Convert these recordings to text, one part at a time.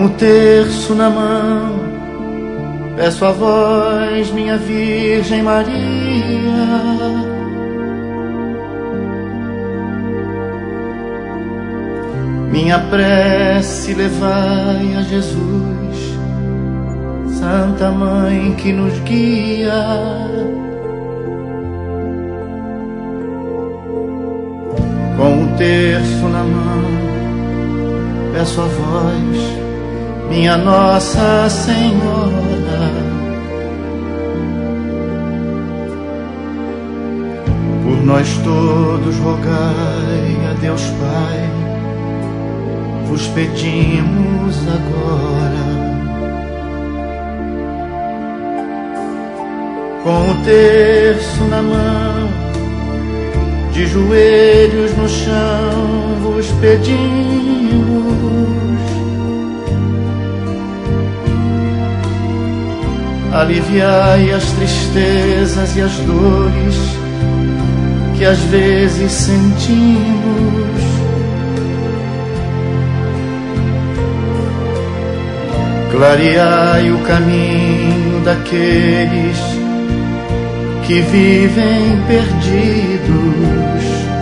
o terço na mão, peço a vós, minha Virgem Maria, minha prece levai a Jesus, Santa Mãe que nos guia. Com o terço na mão, peço a vós, minha Nossa Senhora, por nós todos rogai a Deus Pai, vos pedimos agora. Com o terço na mão, de joelhos no chão vos pedimos, aliviai as tristezas e as dores que às vezes sentimos. Clareai o caminho daqueles que vivem perdidos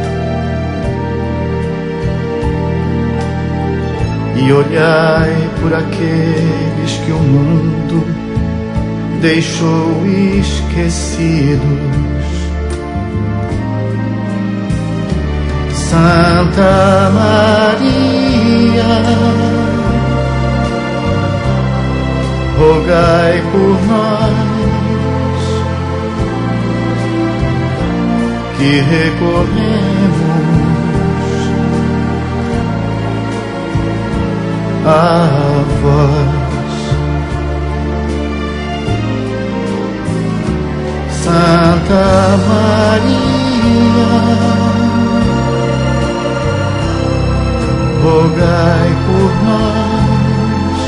e olhai por aqueles que o mundo deixou esquecidos. Santa Maria, rogai por nós que recorremos a vós. Santa Maria, rogai por nós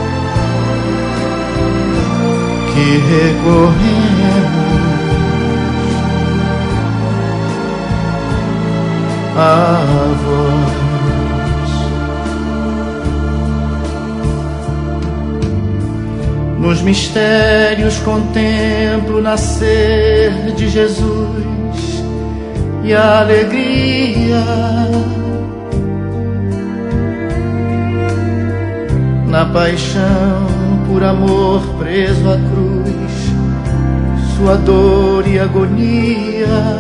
que recorremos a vós. Nos mistérios contemplo o nascer de Jesus e a alegria, na paixão por amor preso à cruz, sua dor e agonia.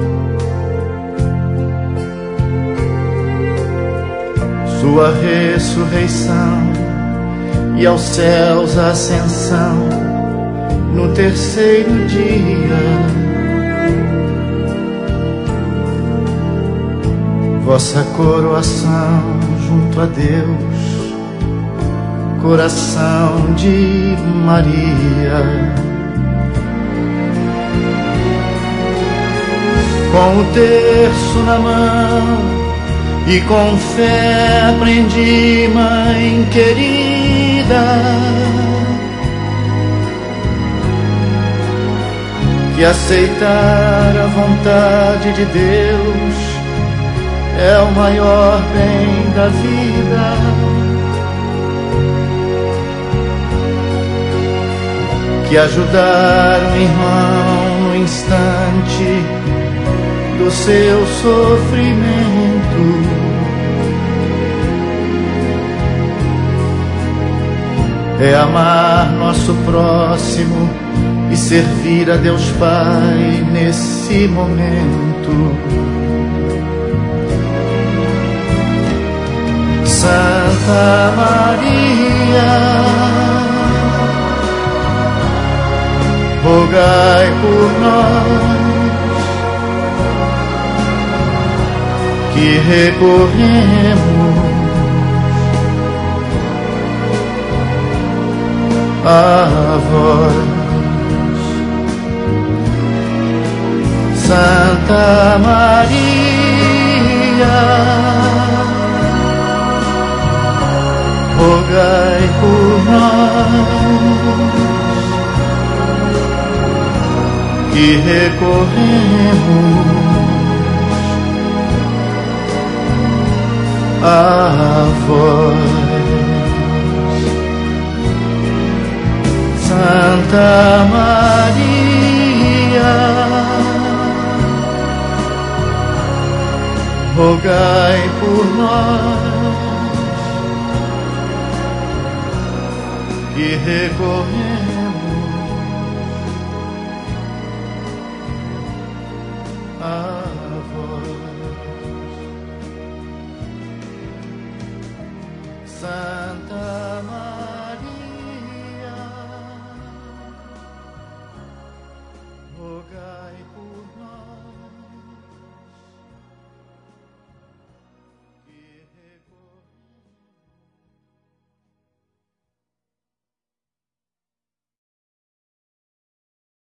Sua ressurreição e aos céus a ascensão no terceiro dia. Vossa coroação junto a Deus, coração de Maria. Com o terço na mão e com fé aprendi, Mãe querida, que aceitar a vontade de Deus é o maior bem da vida. Que ajudar um irmão no instante do seu sofrimento é amar nosso próximo e servir a Deus Pai nesse momento. Santa Maria, rogai por nós que recorremos a vós. Santa Maria, rogai por nós que recorremos a vós. Santa Maria, rogai por nós que recorremos